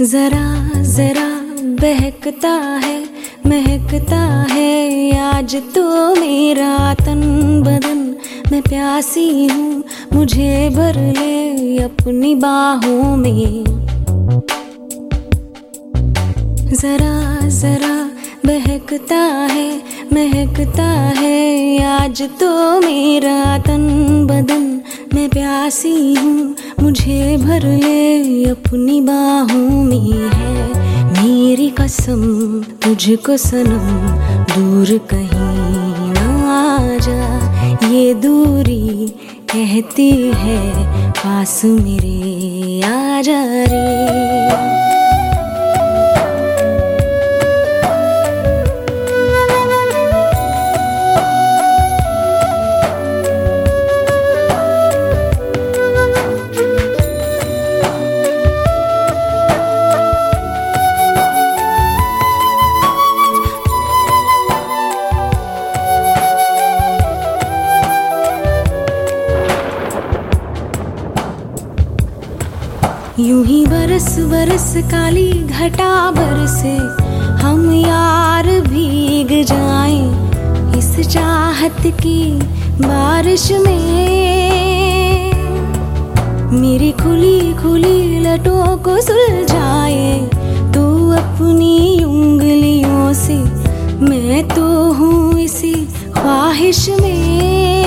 जरा जरा बहकता है, महकता है आज तो मेरा तन बदन। मैं प्यासी हूँ, मुझे भर ले अपनी बाहों में। जरा जरा बहकता है, महकता है आज तो मेरा तन बदन। मैं प्यासी हूँ, मुझे भर ले अपनी बाहों में। है मेरी कसम तुझको सनम, दूर कहीं ना जा। ये दूरी कहती है पास मेरे आ जा रे। यूं ही बरस बरस काली घटा बरसे, हम यार भीग जाएं इस चाहत की बारिश में। मेरी खुली खुली लटों को सुलझाए तू अपनी उंगलियों से। मैं तो हूँ इसी ख्वाहिश में।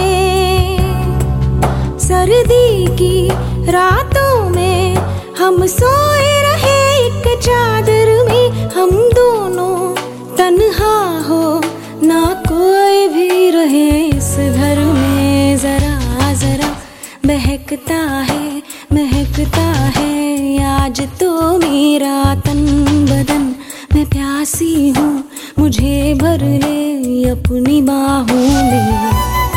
सर्दी की रातों में हम सोए रहे एक चादर में। हम दोनों तन्हा हो ना कोई भी रहे इस घर में। जरा जरा बहकता है, महकता है आज तो मेरा तन बदन। मैं प्यासी हूँ, मुझे भर ले अपनी बाहों में।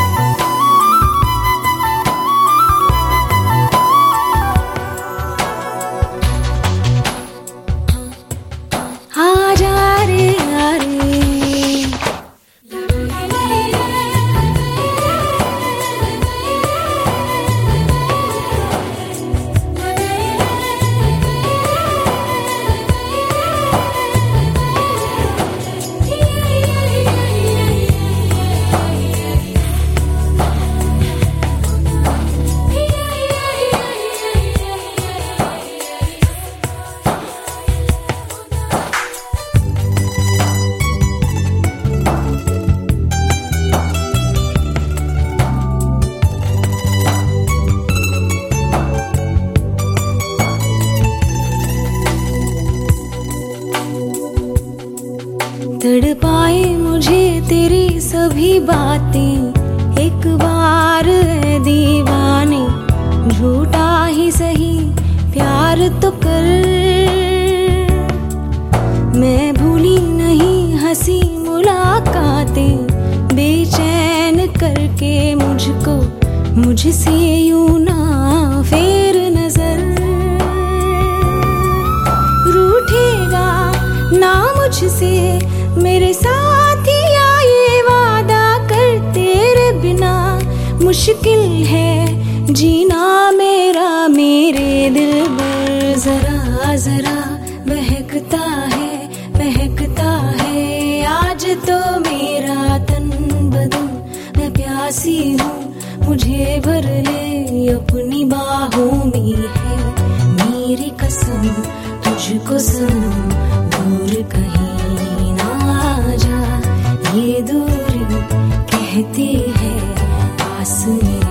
तड़पाए मुझे तेरी सभी बातें एक बार है दीवाने। झूठा ही सही प्यार तो कर। मैं भूली नहीं हंसी मुलाकातें, बेचैन करके मुझको मुझसे यूं ना फेर नजर। रूठेगा ना मुझसे मेरे साथिया, ये वादा कर तेरे बिना मुश्किल है जीना मेरा मेरे दिल पर। जरा जरा बहकता है, महकता है आज तो मेरा तन बदन। मैं प्यासी हूँ, मुझे भर ले अपनी बाहों में। है मेरी कसम तुझको सनम, दूर कहीं ये दूरी कहती है पास में।